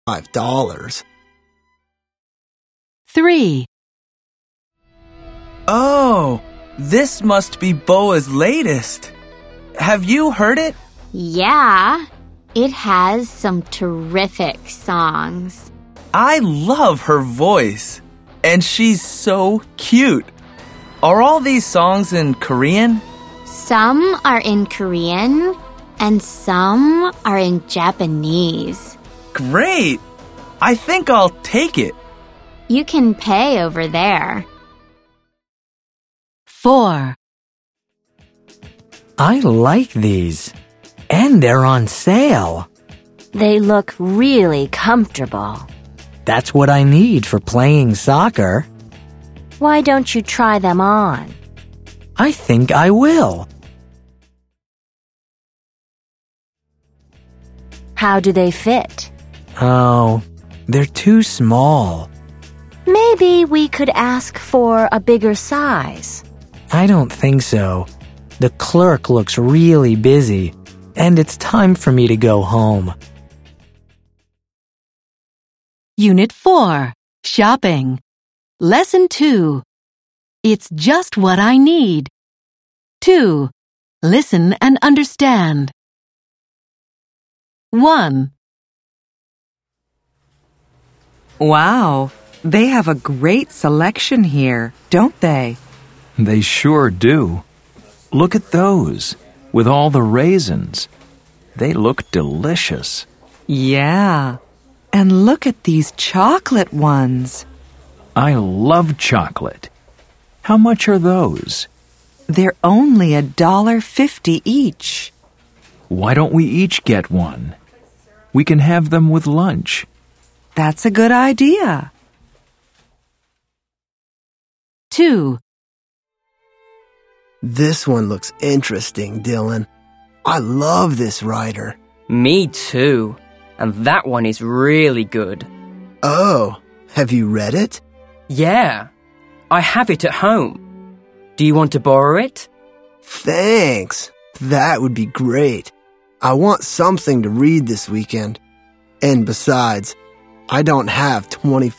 $5. 3. Oh, this must be Boa's latest. Have you heard it? Yeah, it has some terrific songs. I love her voice, and she's so cute. Are all these songs in Korean? Some are in Korean and some are in Japanese. Great! I think I'll take it. You can pay over there. 4. I like these. And they're on sale. They look really comfortable. That's what I need for playing soccer. Why don't you try them on? I think I will. How do they fit? Oh, they're too small. Maybe we could ask for a bigger size. I don't think so. The clerk looks really busy, and it's time for me to go home. Unit 4. Shopping. Lesson 2. It's just what I need. 2. Listen and understand. 1. Wow, they have a great selection here, don't they? They sure do. Look at those, with all the raisins. They look delicious. Yeah. And look at these chocolate ones. I love chocolate. How much are those? They're only $1.50 each. Why don't we each get one? We can have them with lunch. That's a good idea. 2. This one looks interesting, Dylan. I love this writer. Me too. And that one is really good. Oh, have you read it? Yeah, I have it at home. Do you want to borrow it? Thanks. That would be great. I want something to read this weekend. And besides, I don't have $25